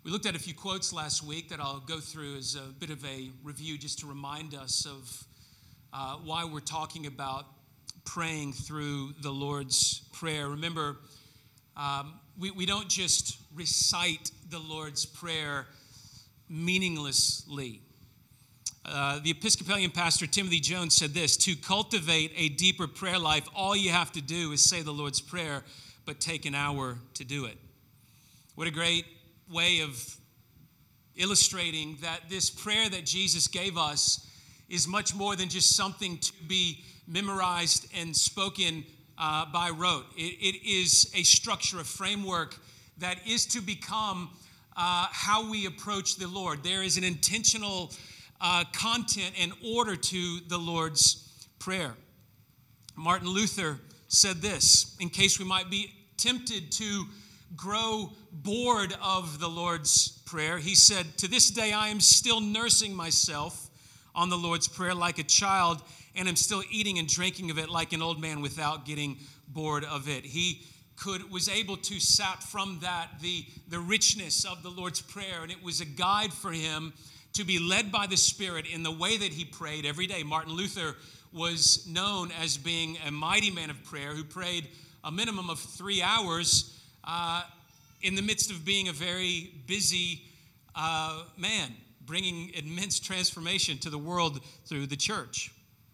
We looked at a few quotes last week that I'll go through as a bit of a review just to remind us of why we're talking about praying through the Lord's Prayer. Remember, we don't just recite the Lord's Prayer meaninglessly. The Episcopalian pastor Timothy Jones said this: to cultivate a deeper prayer life, all you have to do is say the Lord's Prayer, but take an hour to do it. What a great way of illustrating that this prayer that Jesus gave us is much more than just something to be memorized and spoken by rote. It is a structure, a framework that is to become how we approach the Lord. There is an intentional content and order to the Lord's Prayer. Martin Luther said this: in case we might be tempted to grow bored of the Lord's Prayer, he said, "To this day I am still nursing myself on the Lord's Prayer like a child, and am still eating and drinking of it like an old man without getting bored of it." He was able to sap from that the richness of the Lord's Prayer, and it was a guide for him to be led by the Spirit in the way that he prayed every day. Martin Luther was known as being a mighty man of prayer who prayed a minimum of 3 hours in the midst of being a very busy man, bringing immense transformation to the world through the church.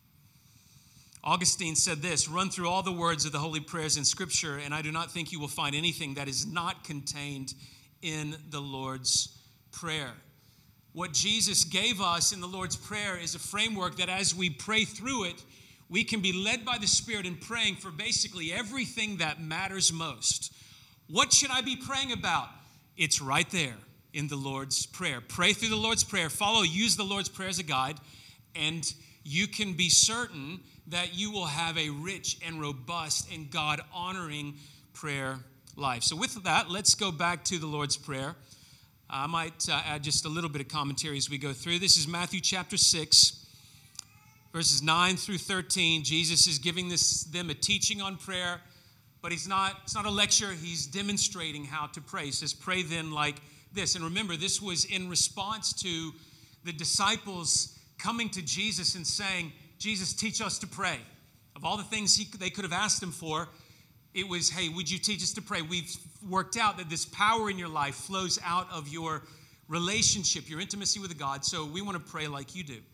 Augustine said this: "Run through all the words of the holy prayers in Scripture, and I do not think you will find anything that is not contained in the Lord's Prayer." What Jesus gave us in the Lord's Prayer is a framework that as we pray through it, we can be led by the Spirit in praying for basically everything that matters most. What should I be praying about? It's right there in the Lord's Prayer. Pray through the Lord's Prayer. Use the Lord's Prayer as a guide, and you can be certain that you will have a rich and robust and God-honoring prayer life. So with that, let's go back to the Lord's Prayer. I might add just a little bit of commentary as we go through. This is Matthew chapter 6, verses 9 through 13. Jesus is giving them a teaching on prayer, but it's not a lecture. He's demonstrating how to pray. He says, "Pray then like this." And remember, this was in response to the disciples coming to Jesus and saying, "Jesus, teach us to pray." Of all the things they could have asked him for, it was, "Hey, would you teach us to pray? We've worked out that this power in your life flows out of your relationship, your intimacy with God, so we want to pray like you do."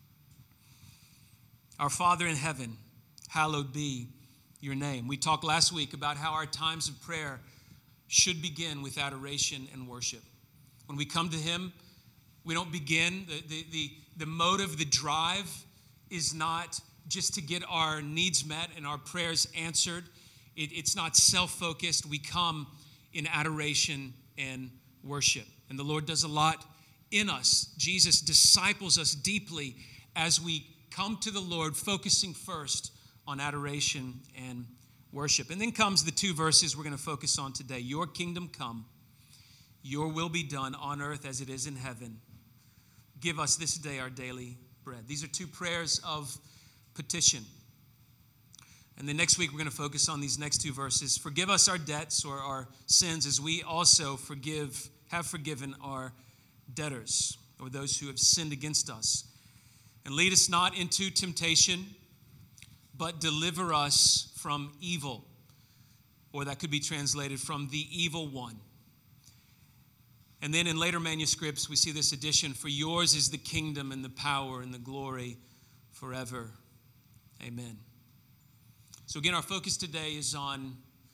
Our Father in heaven, hallowed be your name. We talked last week about how our times of prayer should begin with adoration and worship. When we come to him, we don't begin, the motive, the drive is not just to get our needs met and our prayers answered. It's not self-focused. We come in adoration and worship. And the Lord does a lot in us. Jesus disciples us deeply as we come to the Lord, focusing first on adoration and worship. And then comes the two verses we're going to focus on today. Your kingdom come, your will be done on earth as it is in heaven. Give us this day our daily bread. These are two prayers of petition. And then next week, we're going to focus on these next two verses. Forgive us our debts or our sins as we also have forgiven our debtors, or those who have sinned against us. And lead us not into temptation, but deliver us from evil. Or that could be translated from the evil one. And then in later manuscripts, we see this addition: for yours is the kingdom and the power and the glory forever. Amen. So again, our focus today is on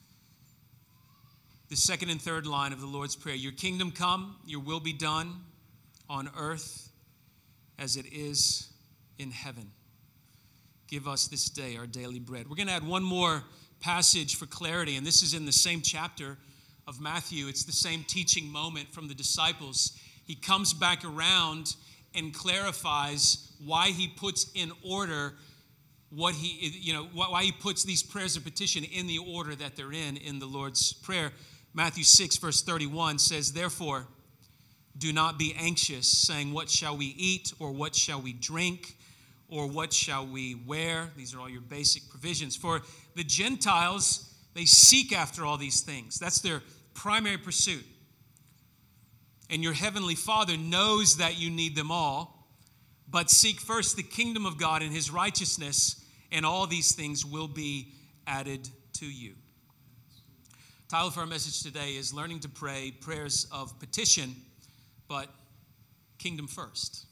the second and third line of the Lord's Prayer. Your kingdom come, your will be done on earth as it is in heaven. Give us this day our daily bread. We're going to add one more passage for clarity, and this is in the same chapter of Matthew. It's the same teaching moment from the disciples. He comes back around and clarifies why he puts in order why he puts these prayers of petition in the order that they're in the Lord's Prayer. Matthew 6, verse 31 says, "Therefore, do not be anxious, saying, what shall we eat, or what shall we drink, or what shall we wear?" These are all your basic provisions. For the Gentiles, they seek after all these things. That's their primary pursuit. and your heavenly Father knows that you need them all. But seek first the kingdom of God and his righteousness, and all these things will be added to you. The title for our message today is Learning to Pray Prayers of Petition, but Kingdom First.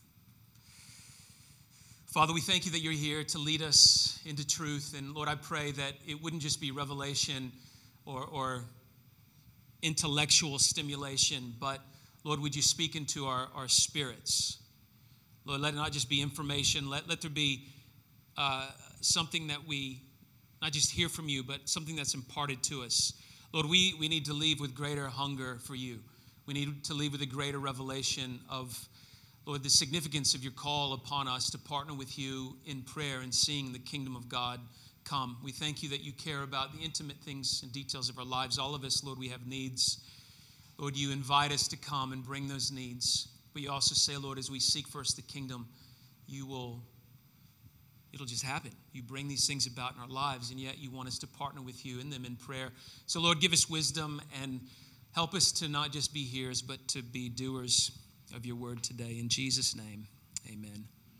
Father, we thank you that you're here to lead us into truth. And Lord, I pray that it wouldn't just be revelation or intellectual stimulation, but Lord, would you speak into our spirits? Lord, let it not just be information. Let there be something that we not just hear from you, but something that's imparted to us. Lord, we need to leave with greater hunger for you. We need to leave with a greater revelation of, Lord, the significance of your call upon us to partner with you in prayer and seeing the kingdom of God come. We thank you that you care about the intimate things and details of our lives. All of us, Lord, we have needs. Lord, you invite us to come and bring those needs. But you also say, Lord, as we seek first the kingdom, it'll just happen. You bring these things about in our lives, and yet you want us to partner with you in them in prayer. So, Lord, give us wisdom and help us to not just be hearers, but to be doers of your word today. In Jesus' name, amen.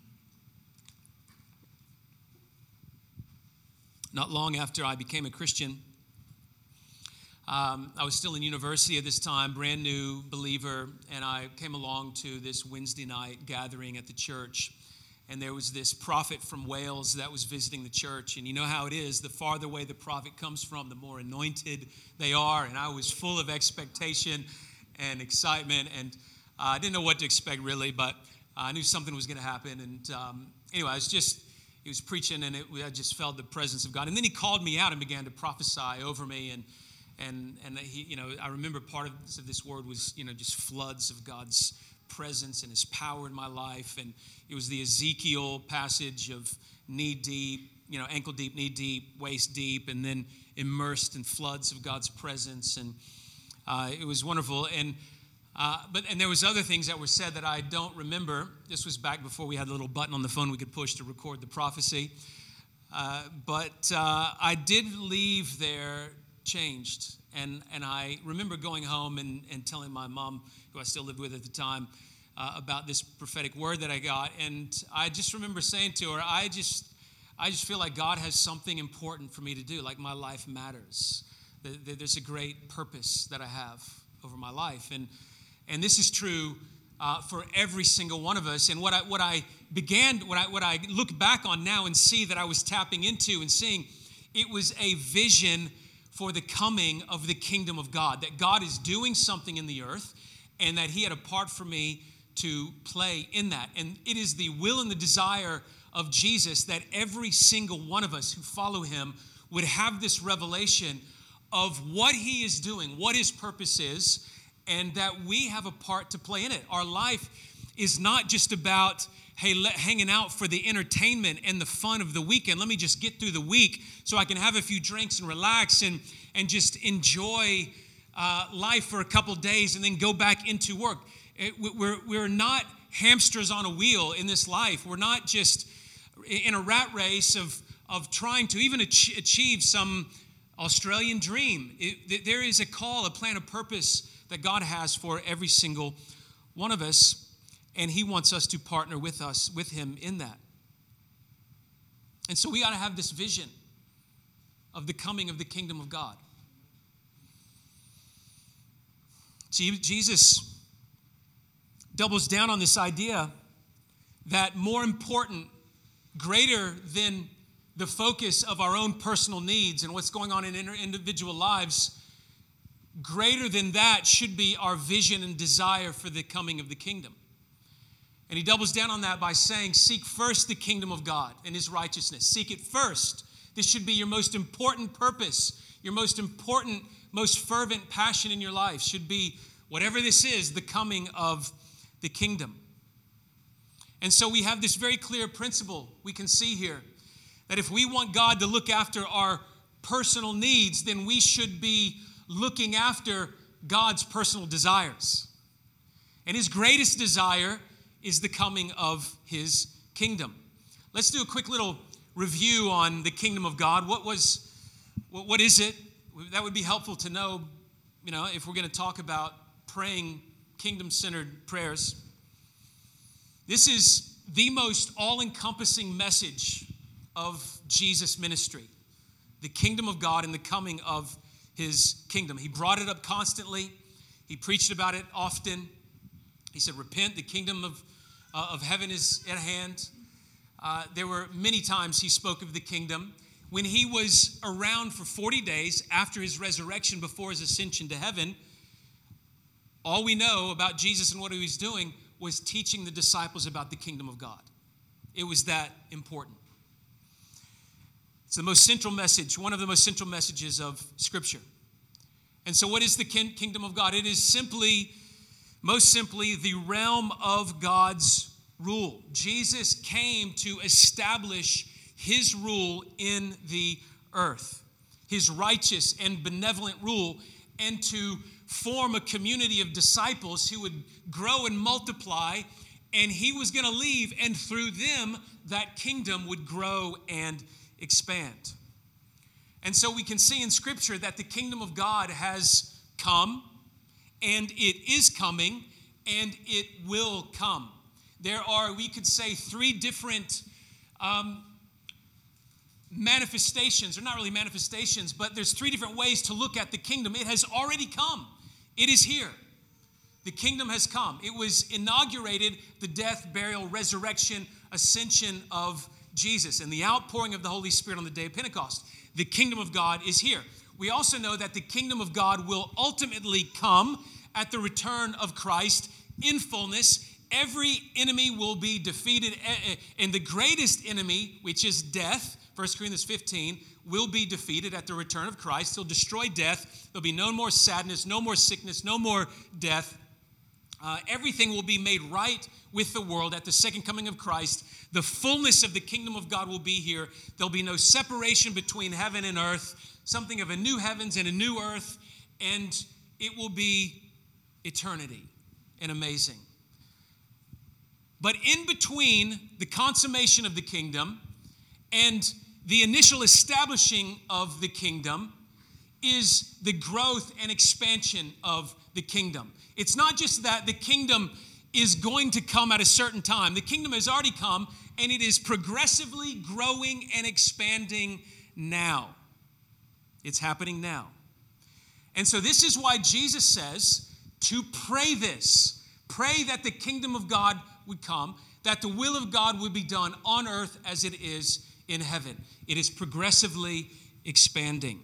Not long after I became a Christian, I was still in university at this time, brand new believer, and I came along to this Wednesday night gathering at the church. And there was this prophet from Wales that was visiting the church. And you know how it is, the farther away the prophet comes from, the more anointed they are. And I was full of expectation and excitement. And I didn't know what to expect really, but I knew something was going to happen. And anyway, he was preaching, and I just felt the presence of God. And then he called me out and began to prophesy over me. And he, I remember part of this word was, just floods of God's presence and his power in my life. And it was the Ezekiel passage of knee deep, ankle deep, knee deep, waist deep, and then immersed in floods of God's presence. And it was wonderful. And there was other things that were said that I don't remember. This was back before we had a little button on the phone we could push to record the prophecy. But I did leave there changed. And I remember going home and telling my mom, who I still lived with at the time, about this prophetic word that I got. And I just remember saying to her, I just feel like God has something important for me to do, like my life matters. There's a great purpose that I have over my life. And this is true for every single one of us. And what I look back on now and see that I was tapping into and seeing, it was a vision for the coming of the kingdom of God, that God is doing something in the earth and that he had a part for me to play in that. And it is the will and the desire of Jesus that every single one of us who follow him would have this revelation of what he is doing, what his purpose is, and that we have a part to play in it. Our life is not just about, hanging out for the entertainment and the fun of the weekend. Let me just get through the week so I can have a few drinks and relax and just enjoy life for a couple days and then go back into work. We're not hamsters on a wheel in this life. We're not just in a rat race of trying to even achieve some Australian dream. There is a call, a plan, a purpose that God has for every single one of us. And he wants us to partner with him in that. And so we got to have this vision of the coming of the kingdom of God. Jesus doubles down on this idea that more important, greater than the focus of our own personal needs and what's going on in individual lives, greater than that should be our vision and desire for the coming of the kingdom. And he doubles down on that by saying, seek first the kingdom of God and his righteousness. Seek it first. This should be your most important purpose, your most important, most fervent passion in your life should be, whatever this is, the coming of the kingdom. And so we have this very clear principle we can see here, that if we want God to look after our personal needs, then we should be looking after God's personal desires. And his greatest desire is the coming of his kingdom. Let's do a quick little review on the kingdom of God. What is it? That would be helpful to know, if we're going to talk about praying kingdom-centered prayers. This is the most all-encompassing message of Jesus' ministry, the kingdom of God and the coming of his kingdom. He brought it up constantly. He preached about it often. He said, repent, the kingdom of heaven is at hand. There were many times he spoke of the kingdom. When he was around for 40 days after his resurrection, before his ascension to heaven, all we know about Jesus and what he was doing was teaching the disciples about the kingdom of God. It was that important. It's the most central message, one of the most central messages of Scripture. And so what is the kingdom of God? It is most simply, the realm of God's rule. Jesus came to establish his rule in the earth, his righteous and benevolent rule, and to form a community of disciples who would grow and multiply, and he was going to leave, and through them, that kingdom would grow and expand. And so we can see in Scripture that the kingdom of God has come, and it is coming, and it will come. There are, we could say, three different manifestations, or not really manifestations, but there's three different ways to look at the kingdom. It has already come. It is here. The kingdom has come. It was inaugurated, the death, burial, resurrection, ascension of Jesus, and the outpouring of the Holy Spirit on the day of Pentecost. The kingdom of God is here. We also know that the kingdom of God will ultimately come at the return of Christ in fullness. Every enemy will be defeated, and the greatest enemy, which is death, 1 Corinthians 15, will be defeated at the return of Christ. He'll destroy death. There'll be no more sadness, no more sickness, no more death. Everything will be made right with the world at the second coming of Christ. The fullness of the kingdom of God will be here. There'll be no separation between heaven and earth, something of a new heavens and a new earth, and it will be eternity and amazing. But in between the consummation of the kingdom and the initial establishing of the kingdom is the growth and expansion of the kingdom. It's not just that the kingdom is going to come at a certain time. The kingdom has already come, and it is progressively growing and expanding now. It's happening now. And so this is why Jesus says to pray this. Pray that the kingdom of God would come, that the will of God would be done on earth as it is in heaven. It is progressively expanding.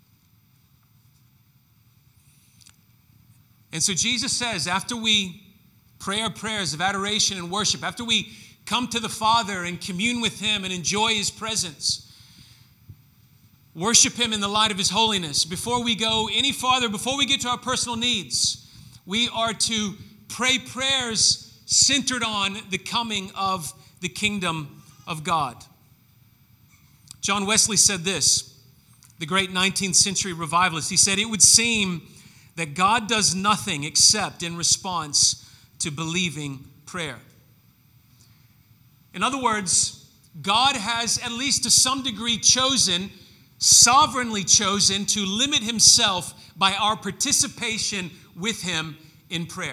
And so Jesus says, after we pray our prayers of adoration and worship, after we come to the Father and commune with him and enjoy his presence, worship him in the light of his holiness, before we go any farther, before we get to our personal needs, we are to pray prayers centered on the coming of the kingdom of God. John Wesley said this, the great 19th century revivalist. He said, it would seem that God does nothing except in response to believing prayer. In other words, God has, at least to some degree, sovereignly chosen to limit himself by our participation with him in prayer.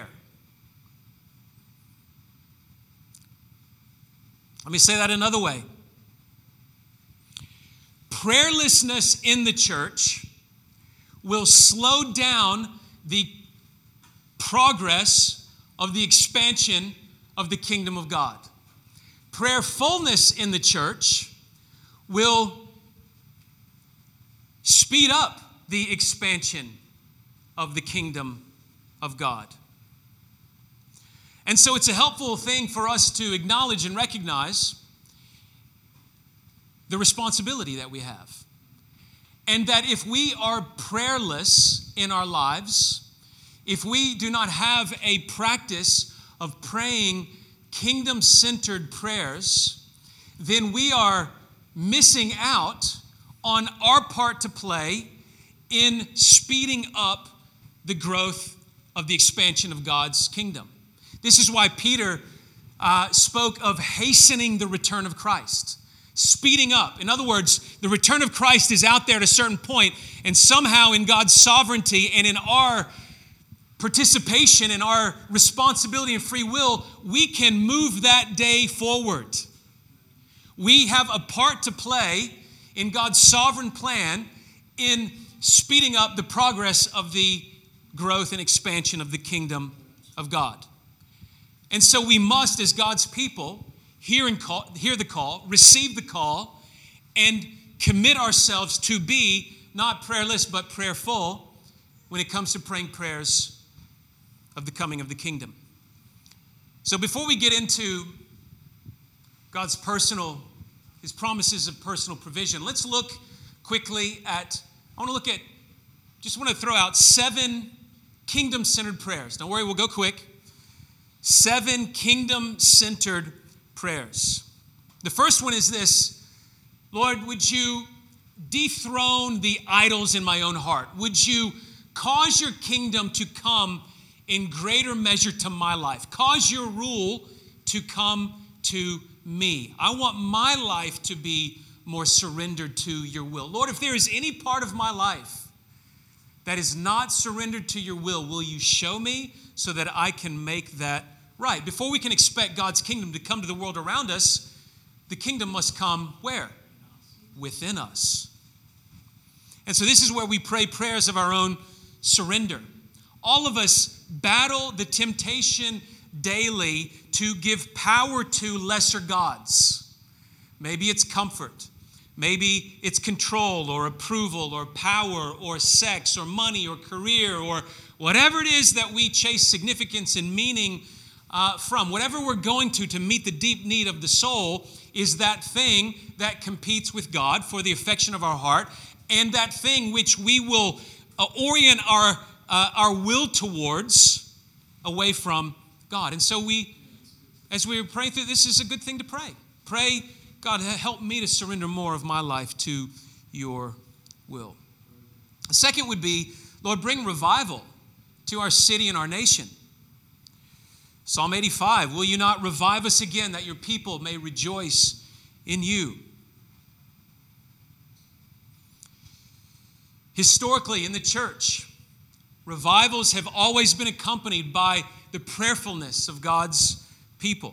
Let me say that another way. Prayerlessness in the church will slow down the progress of the expansion of the kingdom of God. Prayerfulness in the church will speed up the expansion of the kingdom of God. And so it's a helpful thing for us to acknowledge and recognize the responsibility that we have. And that if we are prayerless in our lives, if we do not have a practice of praying kingdom-centered prayers, then we are missing out on our part to play in speeding up the growth of the expansion of God's kingdom. This is why Peter spoke of hastening the return of Christ. Speeding up. In other words, the return of Christ is out there at a certain point, and somehow in God's sovereignty and in our participation and our responsibility and free will, we can move that day forward. We have a part to play in God's sovereign plan in speeding up the progress of the growth and expansion of the kingdom of God. And so we must, as God's people, hear the call, receive the call, and commit ourselves to be not prayerless but prayerful when it comes to praying prayers of the coming of the kingdom. So before we get into God's His promises of personal provision, let's look quickly at, just want to throw out 7 kingdom-centered prayers. Don't worry, we'll go quick. 7 kingdom-centered prayers. The first one is this: Lord, would you dethrone the idols in my own heart? Would you cause your kingdom to come in greater measure to my life? Cause your rule to come to me. I want my life to be more surrendered to your will. Lord, if there is any part of my life that is not surrendered to your will you show me so that I can make that right? Before we can expect God's kingdom to come to the world around us, the kingdom must come where? Within us. And so this is where we pray prayers of our own surrender. All of us battle the temptation daily to give power to lesser gods. Maybe it's comfort. Maybe it's control or approval or power or sex or money or career or whatever it is that we chase significance and meaning from. Whatever we're going to meet the deep need of the soul is that thing that competes with God for the affection of our heart, and that thing which we will orient our will towards away from God. And so as we were praying through, this is a good thing to pray. Pray, God, help me to surrender more of my life to your will. The second would be, Lord, bring revival to our city and our nation. Psalm 85, will you not revive us again that your people may rejoice in you? Historically, in the church, revivals have always been accompanied by the prayerfulness of God's people.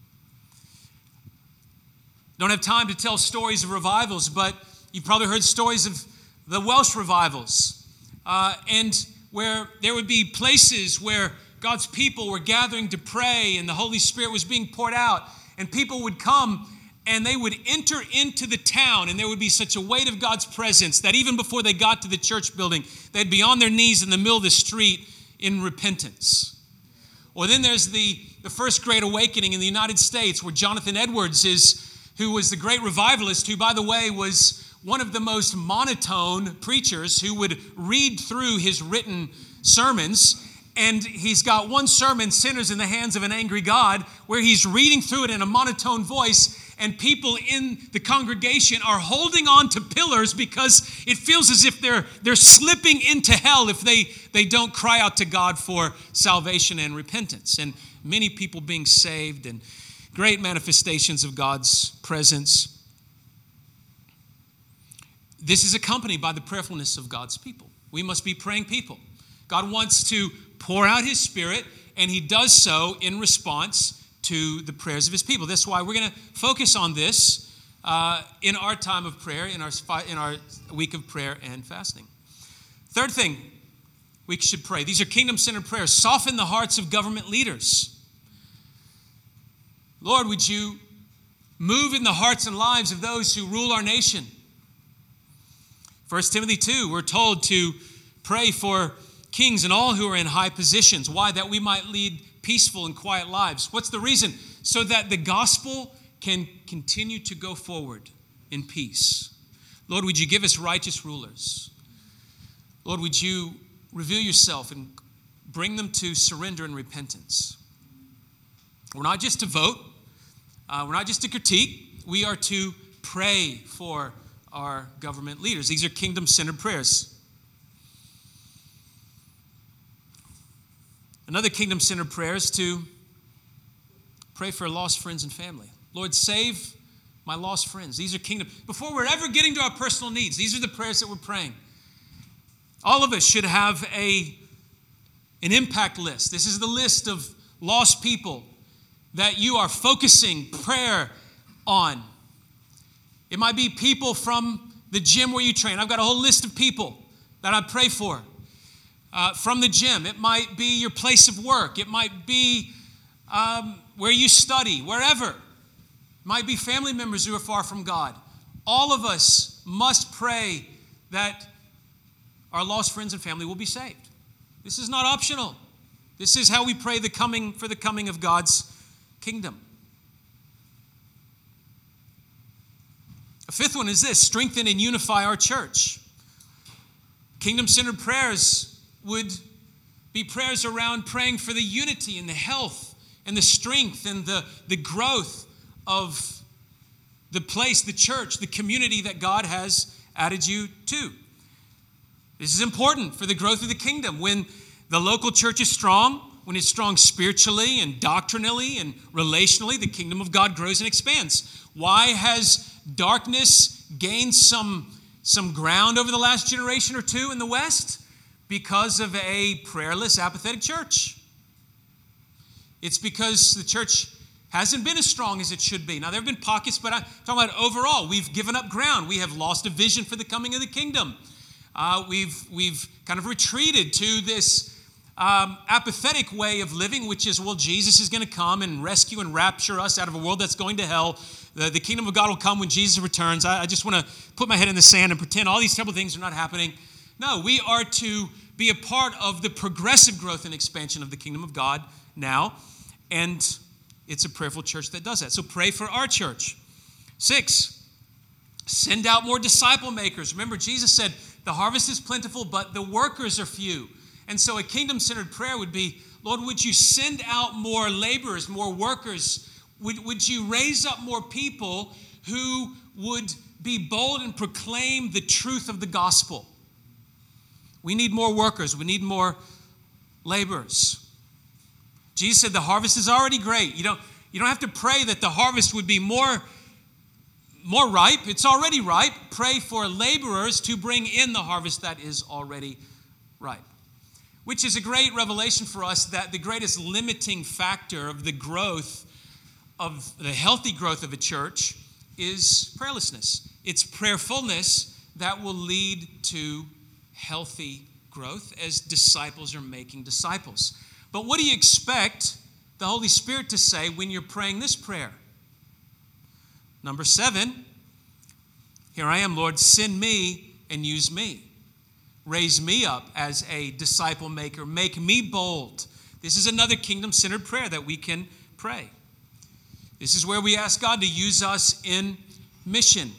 Don't have time to tell stories of revivals, but you've probably heard stories of the Welsh revivals, and where there would be places where God's people were gathering to pray and the Holy Spirit was being poured out, and people would come and they would enter into the town, and there would be such a weight of God's presence that even before they got to the church building, they'd be on their knees in the middle of the street in repentance. Or then there's the First Great Awakening in the United States, where Jonathan Edwards who was the great revivalist, who, by the way, was one of the most monotone preachers who would read through his written sermons. And he's got one sermon, Sinners in the Hands of an Angry God, where he's reading through it in a monotone voice, and people in the congregation are holding on to pillars because it feels as if they're slipping into hell if they don't cry out to God for salvation and repentance. And many people being saved and great manifestations of God's presence. This is accompanied by the prayerfulness of God's people. We must be praying people. God wants to pour out his Spirit, and he does so in response to the prayers of his people. That's why we're going to focus on this in our time of prayer, in our week of prayer and fasting. Third thing we should pray. These are kingdom-centered prayers. Soften the hearts of government leaders. Lord, would you move in the hearts and lives of those who rule our nation? 1 Timothy 2, we're told to pray for kings and all who are in high positions. Why? That we might lead peaceful and quiet lives. What's the reason? So that the gospel can continue to go forward in peace. Lord, would you give us righteous rulers? Lord, would you reveal yourself and bring them to surrender and repentance? We're not just to vote. We're not just to critique. We are to pray for our government leaders. These are kingdom-centered prayers. Another kingdom-centered prayer is to pray for lost friends and family. Lord, save my lost friends. These are kingdom. Before we're ever getting to our personal needs, these are the prayers that we're praying. All of us should have a an impact list. This is the list of lost people that you are focusing prayer on. It might be people from the gym where you train. I've got a whole list of people that I pray for from the gym. It might be your place of work. It might be where you study, wherever. It might be family members who are far from God. All of us must pray that our lost friends and family will be saved. This is not optional. This is how we pray for the coming of God's kingdom. A fifth one is this: strengthen and unify our church. Kingdom-centered prayers would be prayers around praying for the unity and the health and the strength and the growth of the place, the church, the community that God has added you to. This is important for the growth of the kingdom. When the local church is strong, when it's strong spiritually and doctrinally and relationally, the kingdom of God grows and expands. Why has darkness gained some ground over the last generation or two in the West? Because of a prayerless, apathetic church. It's because the church hasn't been as strong as it should be. Now, there have been pockets, but I'm talking about overall. We've given up ground. We have lost a vision for the coming of the kingdom. We've kind of retreated to this apathetic way of living, which is, well, Jesus is going to come and rescue and rapture us out of a world that's going to hell. The kingdom of God will come when Jesus returns. I just want to put my head in the sand and pretend all these terrible things are not happening. No, we are to be a part of the progressive growth and expansion of the kingdom of God now. And it's a prayerful church that does that. So pray for our church. 6, send out more disciple makers. Remember, Jesus said, the harvest is plentiful, but the workers are few. And so a kingdom-centered prayer would be, Lord, would you send out more laborers, more workers? Would you raise up more people who would be bold and proclaim the truth of the gospel? We need more workers. We need more laborers. Jesus said the harvest is already great. You don't have to pray that the harvest would be more ripe. It's already ripe. Pray for laborers to bring in the harvest that is already ripe. Which is a great revelation for us that the greatest limiting factor of the growth, of the healthy growth of a church, is prayerlessness. It's prayerfulness that will lead to healthy growth as disciples are making disciples. But what do you expect the Holy Spirit to say when you're praying this prayer? Number 7, here I am, Lord, send me and use me. Raise me up as a disciple maker. Make me bold. This is another kingdom-centered prayer that we can pray. This is where we ask God to use us in mission.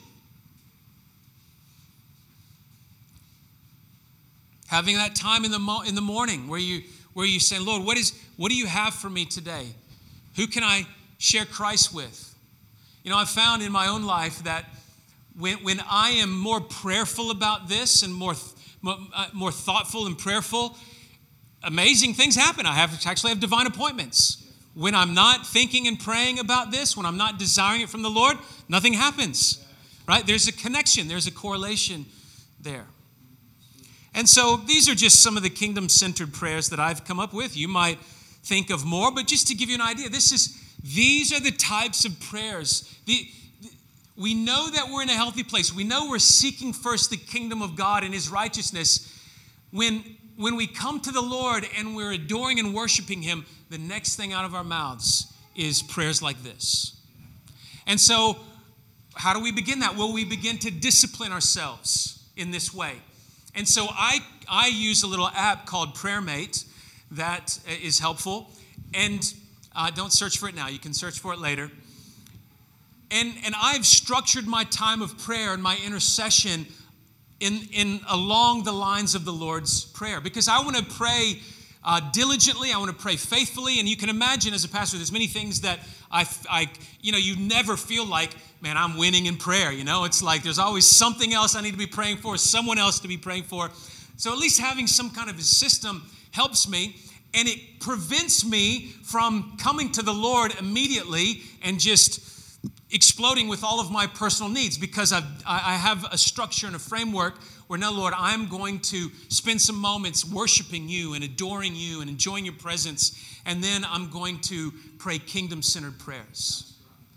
Having that time in the morning where you say, Lord, what do you have for me today? Who can I share Christ with? You know, I've found in my own life that when I am more prayerful about this and more thoughtful and prayerful, amazing things happen. I actually have divine appointments. When I'm not thinking and praying about this, when I'm not desiring it from the Lord, nothing happens, right? There's a connection. There's a correlation there. And so these are just some of the kingdom-centered prayers that I've come up with. You might think of more, but just to give you an idea, these are the types of prayers. We know that we're in a healthy place. We know we're seeking first the kingdom of God and His righteousness. When we come to the Lord and we're adoring and worshiping Him, the next thing out of our mouths is prayers like this. And so, how do we begin that? Well, we begin to discipline ourselves in this way. And so I use a little app called PrayerMate that is helpful. And don't search for it now. You can search for it later. And I've structured my time of prayer and my intercession in along the lines of the Lord's Prayer, because I want to pray diligently. I want to pray faithfully. And you can imagine, as a pastor, there's many things that you never feel like, man, I'm winning in prayer. It's like there's always something else I need to be praying for, someone else to be praying for. So at least having some kind of a system helps me, and it prevents me from coming to the Lord immediately and just exploding with all of my personal needs, because I have a structure and a framework Or no, Lord, I'm going to spend some moments worshiping you and adoring you and enjoying your presence, and then I'm going to pray kingdom-centered prayers.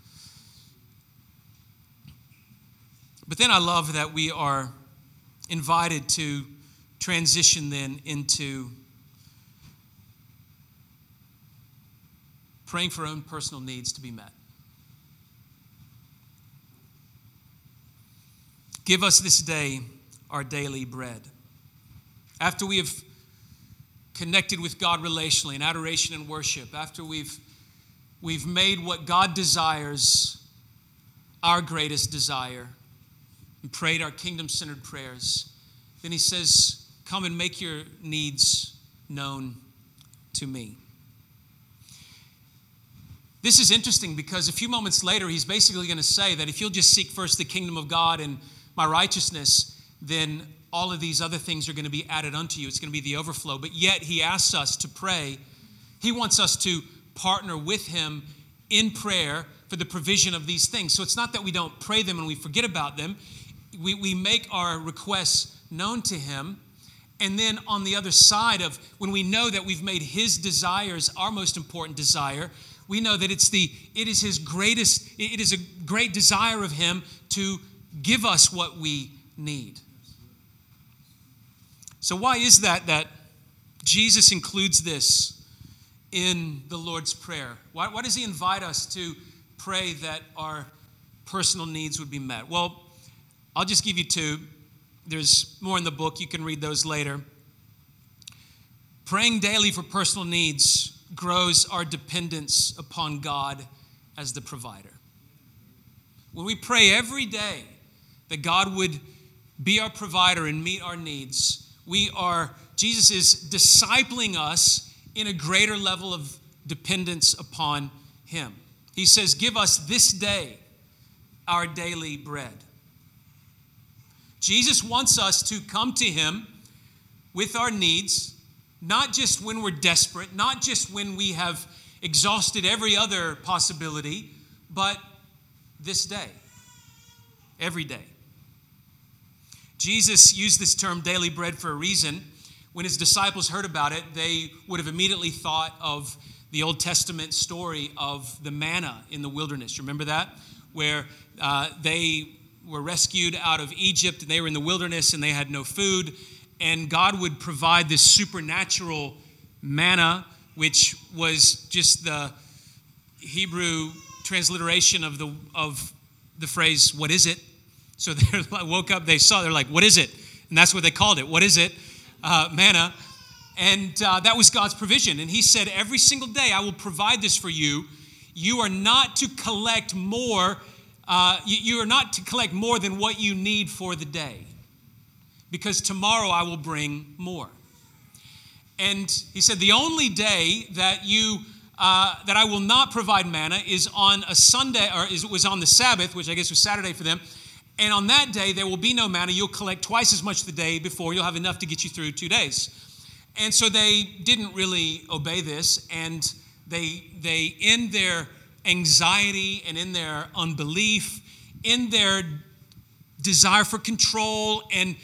But then I love that we are invited to transition then into praying for our own personal needs to be met. Give us this day our daily bread. After we have connected with God relationally in adoration and worship, after we've made what God desires our greatest desire and prayed our kingdom-centered prayers, then he says, come and make your needs known to me. This is interesting because a few moments later, he's basically going to say that if you'll just seek first the kingdom of God and my righteousness, then all of these other things are going to be added unto you. It's going to be the overflow. But yet he asks us to pray. He wants us to partner with him in prayer for the provision of these things. So it's not that we don't pray them and we forget about them. We make our requests known to him. And then on the other side of when we know that we've made his desires our most important desire, we know that it is a great desire of him to give us what we need. So why is that Jesus includes this in the Lord's Prayer? Why does he invite us to pray that our personal needs would be met? Well, I'll just give you two. There's more in the book. You can read those later. Praying daily for personal needs grows our dependence upon God as the provider. When we pray every day that God would be our provider and meet our needs, Jesus is discipling us in a greater level of dependence upon him. He says, give us this day our daily bread. Jesus wants us to come to him with our needs, not just when we're desperate, not just when we have exhausted every other possibility, but this day, every day. Jesus used this term daily bread for a reason. When his disciples heard about it, they would have immediately thought of the Old Testament story of the manna in the wilderness. Remember that? Where they were rescued out of Egypt and they were in the wilderness and they had no food. And God would provide this supernatural manna, which was just the Hebrew transliteration of the phrase, what is it? So they woke up, they're like, what is it? And that's what they called it. What is it? Manna. And that was God's provision. And he said, every single day I will provide this for you. You are not to collect more. You are not to collect more than what you need for the day, because tomorrow I will bring more. And he said, the only day that that I will not provide manna is on a Sunday, or was on the Sabbath, which I guess was Saturday for them. And on that day, there will be no manna. You'll collect twice as much the day before. You'll have enough to get you through 2 days. And so they didn't really obey this. And they in their anxiety and in their unbelief, in their desire for control and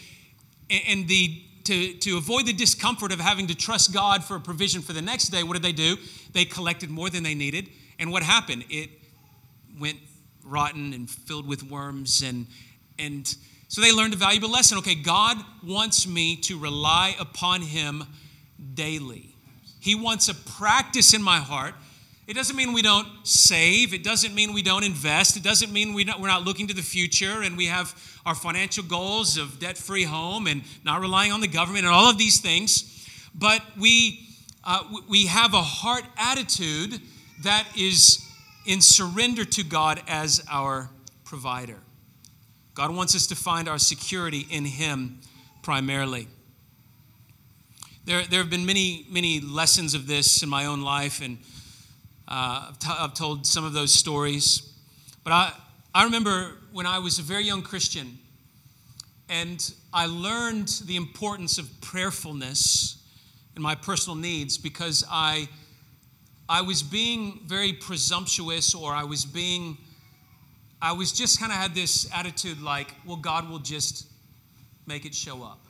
to avoid the discomfort of having to trust God for a provision for the next day, what did they do? They collected more than they needed. And what happened? It went rotten and filled with worms. And so they learned a valuable lesson. Okay, God wants me to rely upon him daily. He wants a practice in my heart. It doesn't mean we don't save. It doesn't mean we don't invest. It doesn't mean we're not looking to the future and we have our financial goals of debt-free home and not relying on the government and all of these things. But we have a heart attitude that is in surrender to God as our provider. God wants us to find our security in him primarily. There have been many lessons of this in my own life, and I've told some of those stories. But I remember when I was a very young Christian, and I learned the importance of prayerfulness in my personal needs because I was being very presumptuous, or I was just kind of had this attitude like, well, God will just make it show up.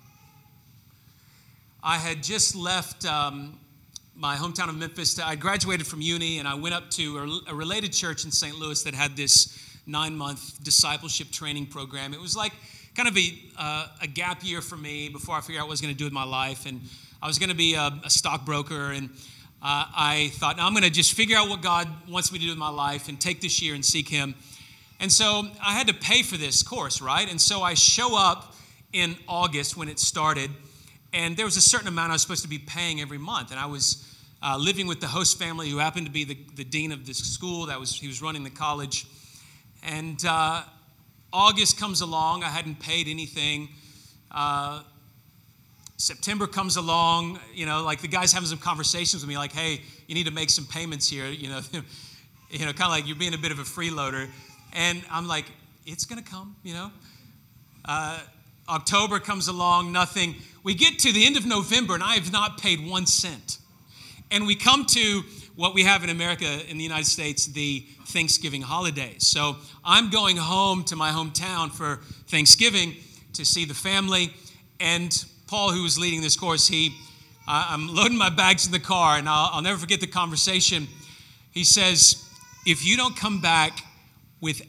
I had just left my hometown of Memphis. I graduated from uni, and I went up to a related church in St. Louis that had this 9-month discipleship training program. It was like kind of a gap year for me before I figured out what I was going to do with my life. And I was going to be a stockbroker, and I thought, now I'm going to just figure out what God wants me to do with my life and take this year and seek Him. And so I had to pay for this course, right? And so I show up in August when it started, and there was a certain amount I was supposed to be paying every month. And I was living with the host family who happened to be the dean of this school. He was running the college. And August comes along. I hadn't paid anything. September comes along. Like the guy's having some conversations with me, like, "Hey, you need to make some payments here." Kind of like you're being a bit of a freeloader. And I'm like, "It's gonna come." October comes along, nothing. We get to the end of November, and I have not paid 1 cent. And we come to what we have in America, in the United States, the Thanksgiving holidays. So I'm going home to my hometown for Thanksgiving to see the family. And Paul, who was leading this course, I'm loading my bags in the car, and I'll never forget the conversation. He says, "If you don't come back with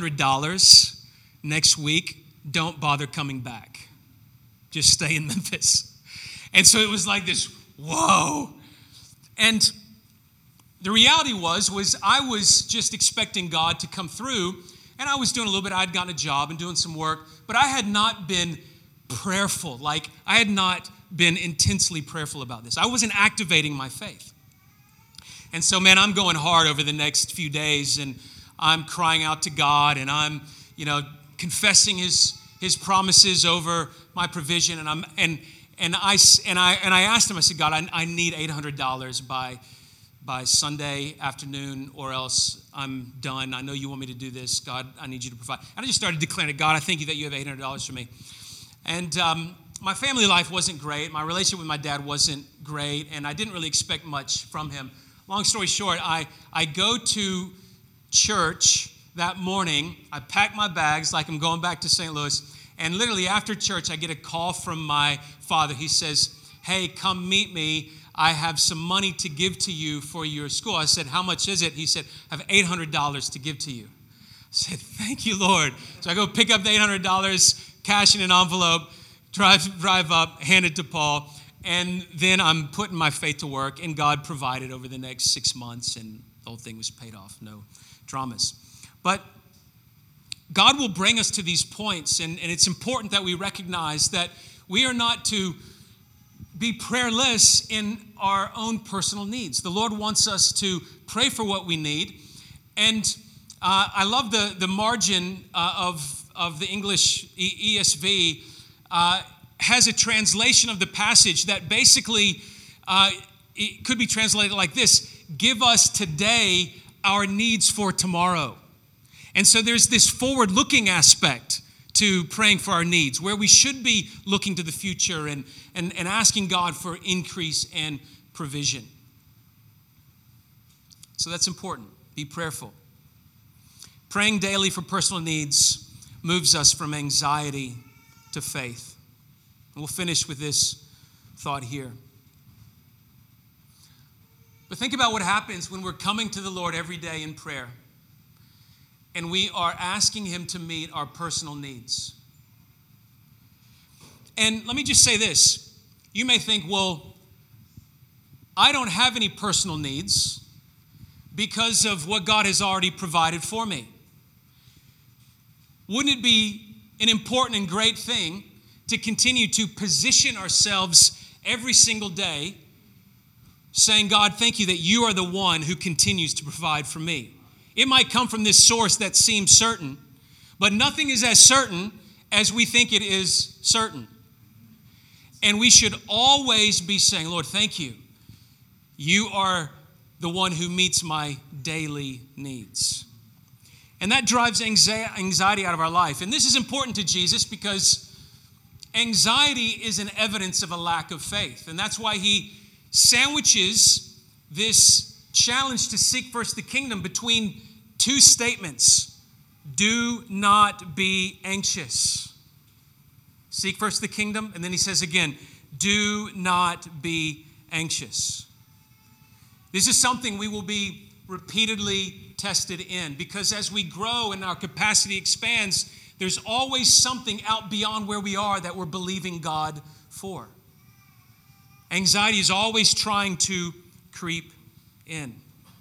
$800 next week, don't bother coming back. Just stay in Memphis." And so it was like this, whoa. And the reality was I was just expecting God to come through, and I was doing a little bit. I'd gotten a job and doing some work, but I had not been prayerful. Like, I had not been intensely prayerful about this. I wasn't activating my faith. And so, man, I'm going hard over the next few days, and I'm crying out to God, and I'm, confessing His promises over my provision, and I asked Him. I said, "God, I need $800 by Sunday afternoon, or else I'm done. I know you want me to do this. God, I need you to provide." And I just started declaring, "God, I thank you that you have $800 for me." And my family life wasn't great. My relationship with my dad wasn't great, and I didn't really expect much from him. Long story short, I go to church that morning. I pack my bags like I'm going back to St. Louis, and literally after church, I get a call from my father. He says, "Hey, come meet me. I have some money to give to you for your school." I said, "How much is it?" He said, "I have $800 to give to you." I said, "Thank you, Lord." So I go pick up the $800, cash in an envelope, drive up, hand it to Paul, and then I'm putting my faith to work, and God provided over the next 6 months, and the whole thing was paid off. No dramas. But God will bring us to these points, and it's important that we recognize that we are not to be prayerless in our own personal needs. The Lord wants us to pray for what we need. And I love the margin of the English ESV has a translation of the passage that basically it could be translated like this: "Give us today our needs for tomorrow." And so there's this forward-looking aspect to praying for our needs, where we should be looking to the future and asking God for increase and provision. So that's important. Be prayerful. Praying daily for personal needs moves us from anxiety to faith. And we'll finish with this thought here. But think about what happens when we're coming to the Lord every day in prayer, and we are asking Him to meet our personal needs. And let me just say this. You may think, well, I don't have any personal needs because of what God has already provided for me. Wouldn't it be an important and great thing to continue to position ourselves every single day saying, "God, thank you that you are the one who continues to provide for me"? It might come from this source that seems certain, but nothing is as certain as we think it is certain. And we should always be saying, "Lord, thank you. You are the one who meets my daily needs." And that drives anxiety out of our life. And this is important to Jesus because anxiety is an evidence of a lack of faith. And that's why He sandwiches this challenge to seek first the kingdom between two statements: do not be anxious. Seek first the kingdom. And then he says again, do not be anxious. This is something we will be repeatedly tested in, because as we grow and our capacity expands, there's always something out beyond where we are that we're believing God for. Anxiety is always trying to creep in.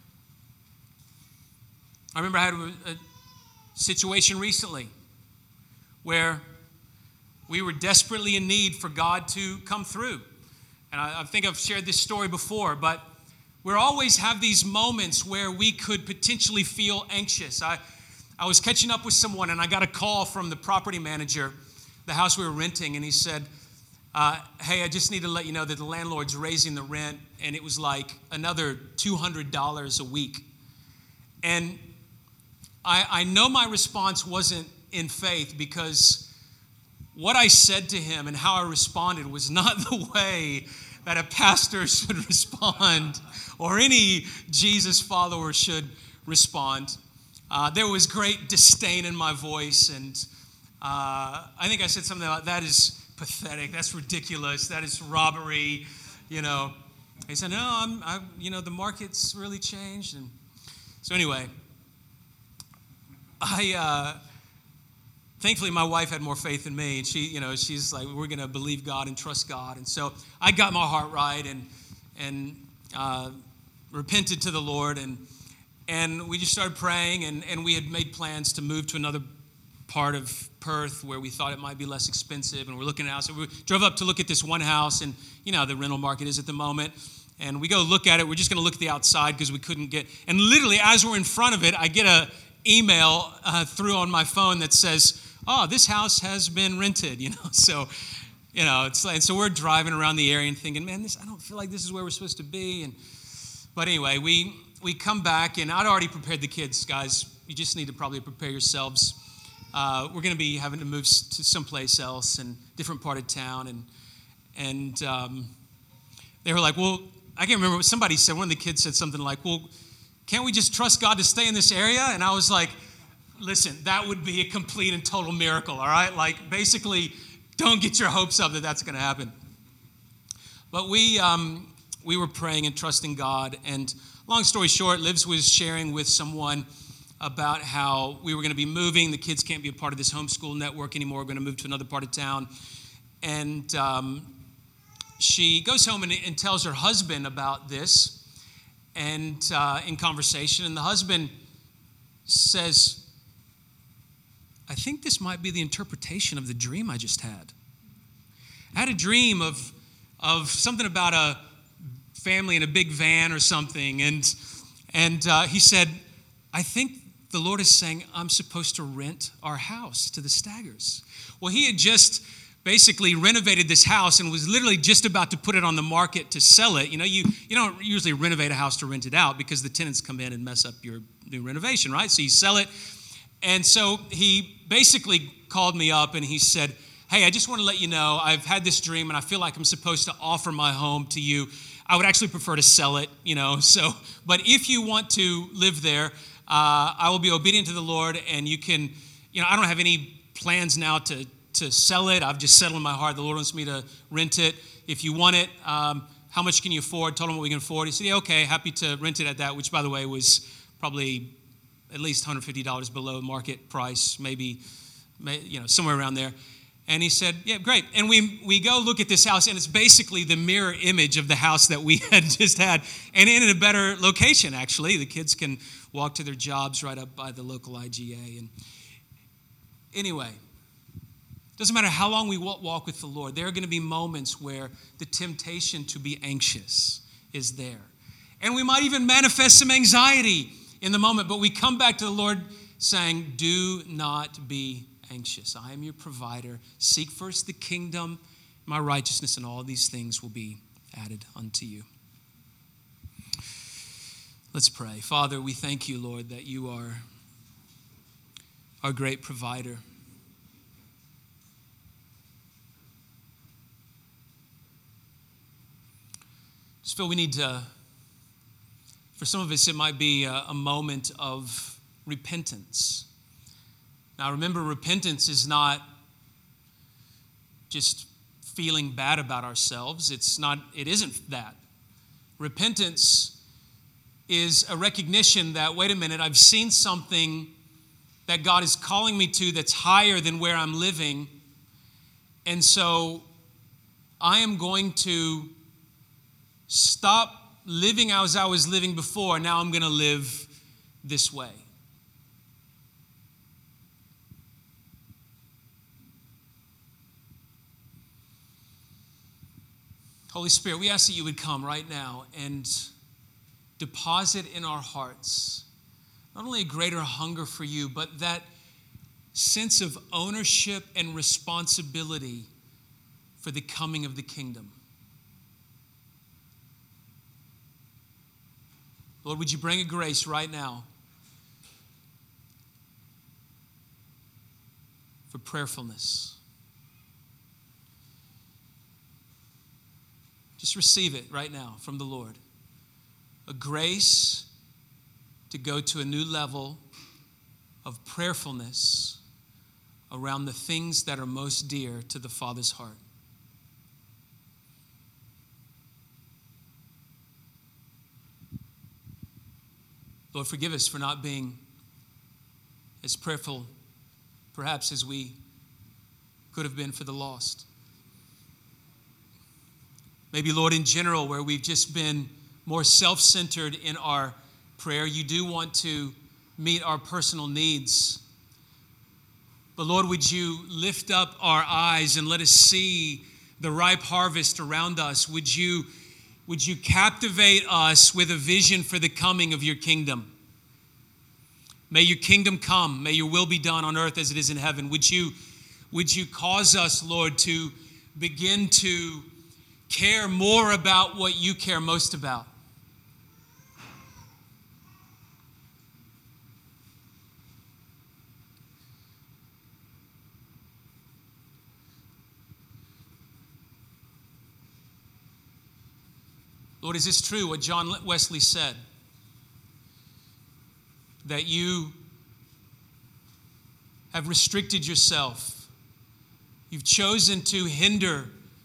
I remember I had a situation recently where we were desperately in need for God to come through. And I think I've shared this story before, but we always have these moments where we could potentially feel anxious. I was catching up with someone, and I got a call from the property manager, the house we were renting, and he said, hey, I just need to let you know that the landlord's raising the rent, and it was like another $200 a week. And I know my response wasn't in faith, because what I said to him and how I responded was not the way that a pastor should respond or any Jesus follower should respond. There was great disdain in my voice, and I think I said something about, that is pathetic, that's ridiculous, that is robbery, you know. He said, no, the market's really changed. And so anyway, thankfully, my wife had more faith in me, and she's like, we're going to believe God and trust God. And so I got my heart right and repented to the Lord, and we just started praying, and we had made plans to move to another part of Perth where we thought it might be less expensive, and we're looking at a house. So we drove up to look at this one house, and you know how the rental market is at the moment. And we go look at it. We're just going to look at the outside because we couldn't get. And literally, as we're in front of it, I get a email through on my phone that says, "Oh, this house has been rented." So it's like, so we're driving around the area and thinking, "Man, I don't feel like this is where we're supposed to be." But anyway, we come back, and I'd already prepared the kids, guys. You just need to probably prepare yourselves. We're going to be having to move to someplace else in a different part of town, and they were like, "Well," I can't remember what somebody said. One of the kids said something like, "Well, can't we just trust God to stay in this area?" And I was like, listen, that would be a complete and total miracle, all right? Like, basically, don't get your hopes up that that's going to happen. But we were praying and trusting God, and long story short, Livs was sharing with someone about how we were going to be moving. The kids can't be a part of this homeschool network anymore. We're going to move to another part of town. And she goes home and tells her husband about this, and in conversation, and the husband says, "I think this might be the interpretation of the dream I just had. I had a dream of something about a family in a big van or something." And he said, "I think the Lord is saying I'm supposed to rent our house to the Staggers." Well, he had just basically renovated this house and was literally just about to put it on the market to sell it. You don't usually renovate a house to rent it out because the tenants come in and mess up your new renovation, right? So you sell it. And so he basically called me up and he said, "Hey, I just want to let you know, I've had this dream and I feel like I'm supposed to offer my home to you. I would actually prefer to sell it, but if you want to live there, I will be obedient to the Lord, and you can, I don't have any plans now to sell it. I've just settled in my heart. The Lord wants me to rent it. If you want it, how much can you afford?" Told him what we can afford. He said, "Yeah, okay, happy to rent it at that," which, by the way, was probably at least $150 below market price, maybe somewhere around there. And he said, "Yeah, great." And we go look at this house, and it's basically the mirror image of the house that we had just had, and in a better location, actually. The kids can walk to their jobs right up by the local IGA. And anyway, doesn't matter how long we walk with the Lord, there are going to be moments where the temptation to be anxious is there. And we might even manifest some anxiety in the moment, but we come back to the Lord saying, "Do not be anxious. I am your provider. Seek first the kingdom, my righteousness, and all these things will be added unto you." Let's pray. Father, we thank you, Lord, that you are our great provider. Just feel we need to, for some of us, it might be a moment of repentance. Now, remember, repentance is not just feeling bad about ourselves. It isn't that. Repentance is a recognition that, wait a minute, I've seen something that God is calling me to that's higher than where I'm living. And so I am going to stop living as I was living before. Now I'm going to live this way. Holy Spirit, we ask that you would come right now and deposit in our hearts not only a greater hunger for you, but that sense of ownership and responsibility for the coming of the kingdom. Lord, would you bring a grace right now for prayerfulness? Just receive it right now from the Lord. A grace to go to a new level of prayerfulness around the things that are most dear to the Father's heart. Lord, forgive us for not being as prayerful, perhaps, as we could have been for the lost. Maybe, Lord, in general, where we've just been more self-centered in our prayer, you do want to meet our personal needs. But Lord, would you lift up our eyes and let us see the ripe harvest around us? Would you captivate us with a vision for the coming of your kingdom? May your kingdom come. May your will be done on earth as it is in heaven. Would you cause us, Lord, to begin to care more about what you care most about? Lord, is this true, what John Wesley said? That you have restricted yourself. You've chosen to hinder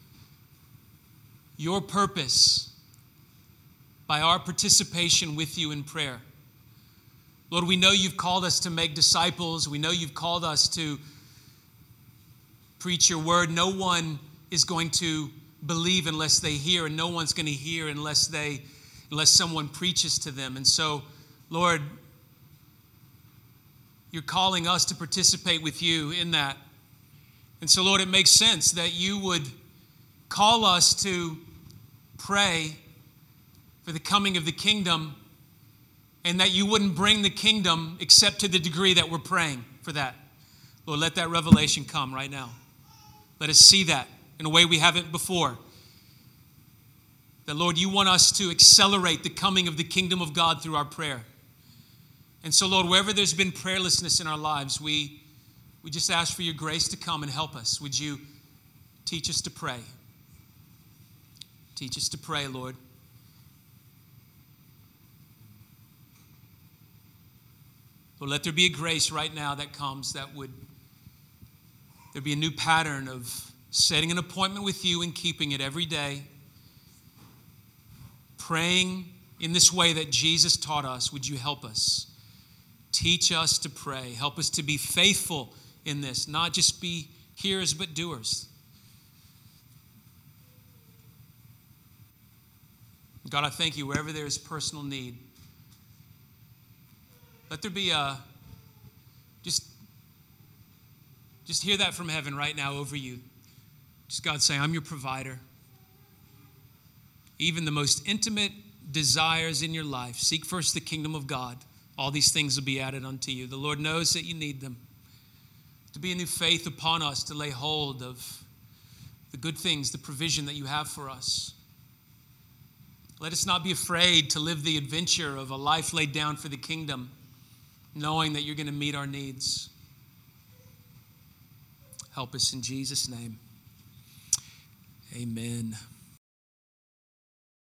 your purpose by our participation with you in prayer. Lord, we know you've called us to make disciples. We know you've called us to preach your word. No one is going to believe unless they hear, and no one's going to hear unless someone preaches to them. And so, Lord, you're calling us to participate with you in that. And so, Lord, it makes sense that you would call us to pray for the coming of the kingdom, and that you wouldn't bring the kingdom except to the degree that we're praying for that. Lord, let that revelation come right now. Let us see that in a way we haven't before. That, Lord, you want us to accelerate the coming of the kingdom of God through our prayer. And so, Lord, wherever there's been prayerlessness in our lives, we just ask for your grace to come and help us. Would you teach us to pray? Teach us to pray, Lord. Lord, let there be a grace right now that comes that would there be a new pattern of setting an appointment with you and keeping it every day. Praying in this way that Jesus taught us. Would you help us? Teach us to pray. Help us to be faithful in this, not just be hearers but doers. God, I thank you wherever there is personal need. Let there be just hear that from heaven right now over you. Just God say, I'm your provider. Even the most intimate desires in your life, seek first the kingdom of God. All these things will be added unto you. The Lord knows that you need them. To be a new faith upon us, to lay hold of the good things, the provision that you have for us. Let us not be afraid to live the adventure of a life laid down for the kingdom, knowing that you're going to meet our needs. Help us in Jesus' name. Amen.